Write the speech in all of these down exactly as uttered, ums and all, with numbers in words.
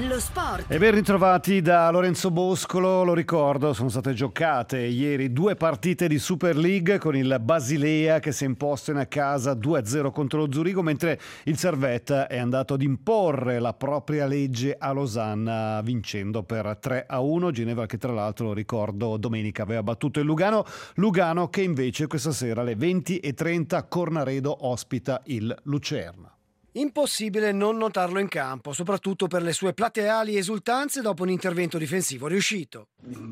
Lo sport. E ben ritrovati da Lorenzo Boscolo. Lo ricordo, sono state giocate ieri due partite di Super League con il Basilea che si è imposto in casa due a zero contro lo Zurigo, mentre il Servette è andato ad imporre la propria legge a Losanna vincendo per tre a uno. Ginevra che tra l'altro, lo ricordo, domenica aveva battuto il Lugano. Lugano che invece questa sera alle venti e trenta a Cornaredo ospita il Lucerna. Impossibile non notarlo in campo, soprattutto per le sue plateali esultanze dopo un intervento difensivo riuscito.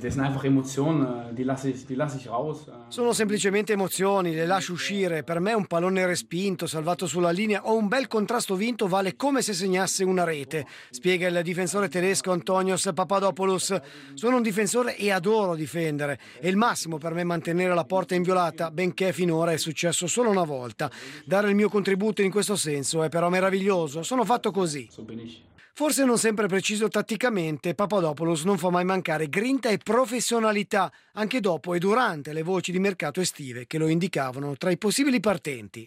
Sono semplicemente emozioni, le lascio uscire. Per me un pallone respinto, salvato sulla linea o un bel contrasto vinto vale come se segnasse una rete, spiega il difensore tedesco Antonios Papadopoulos. Sono un difensore e adoro difendere. È il massimo per me mantenere la porta inviolata, benché finora è successo solo una volta. Dare il mio contributo in questo senso è però meraviglioso, sono fatto così. Forse non sempre preciso tatticamente, Papadopoulos non fa mai mancare grinta e professionalità, anche dopo e durante le voci di mercato estive che lo indicavano tra i possibili partenti.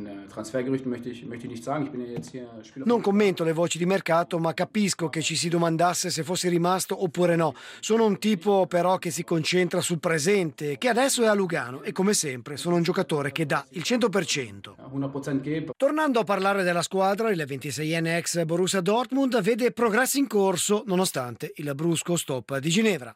Non commento le voci di mercato, ma capisco che ci si domandasse se fossi rimasto oppure no. Sono un tipo però che si concentra sul presente, che adesso è a Lugano e come sempre sono un giocatore che dà il cento per cento. Tornando a parlare della squadra, il ventiseienne ex Borussia Dortmund vede progressi in corso nonostante il brusco stop di Ginevra.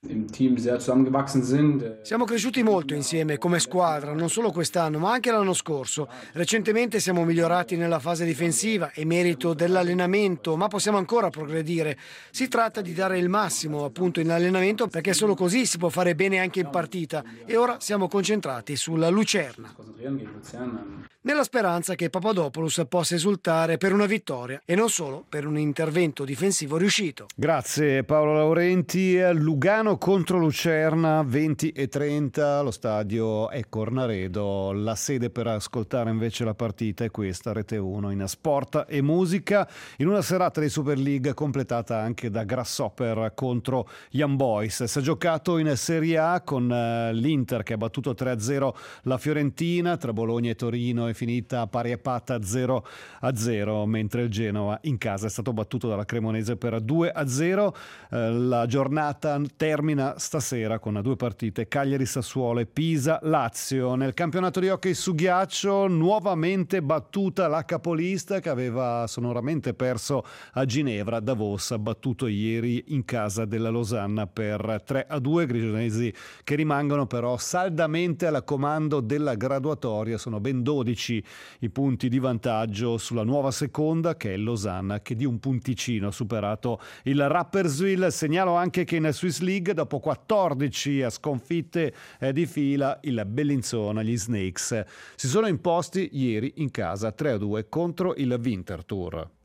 Siamo cresciuti molto insieme come squadra, non solo quest'anno ma anche l'anno scorso. Recentemente siamo migliorati nella fase difensiva, è merito dell'allenamento, ma possiamo ancora progredire. Si tratta di dare il massimo appunto in allenamento, perché solo così si può fare bene anche in partita, e ora siamo concentrati sulla Lucerna, nella speranza che Papadopoulos possa esultare per una vittoria e non solo per un intervento difensivo riuscito. Grazie Paolo Laurenti. Lugano contro Lucerna, venti e trenta, lo stadio è Cornaredo. La sede per ascoltare invece la partita è questa, Rete uno in Sport e Musica, in una serata di Super League completata anche da Grasshopper contro Young Boys. Si è giocato in Serie A con l'Inter che ha battuto tre a zero la Fiorentina, tra Bologna e Torino è finita pari a patta zero a zero, mentre il Genoa in casa è stato battuto dalla Cremonese per due a zero. La giornata termina stasera con due partite, Cagliari Sassuolo e Pisa Lazio. Nel campionato di hockey su ghiaccio nuovamente battuta la capolista che aveva sonoramente perso a Ginevra. Davos ha battuto ieri in casa della Losanna per tre a due, grigionesi che rimangono però saldamente al comando della graduatoria. Sono ben dodici i punti di vantaggio sulla nuova seconda che è Losanna, che di un punticino ha superato il Rapperswil. Segnalo anche che in Swiss League dopo quattordici sconfitte di fila il Bellinzona, gli Snakes, si sono imposti ieri in casa tre a due contro il Winterthur.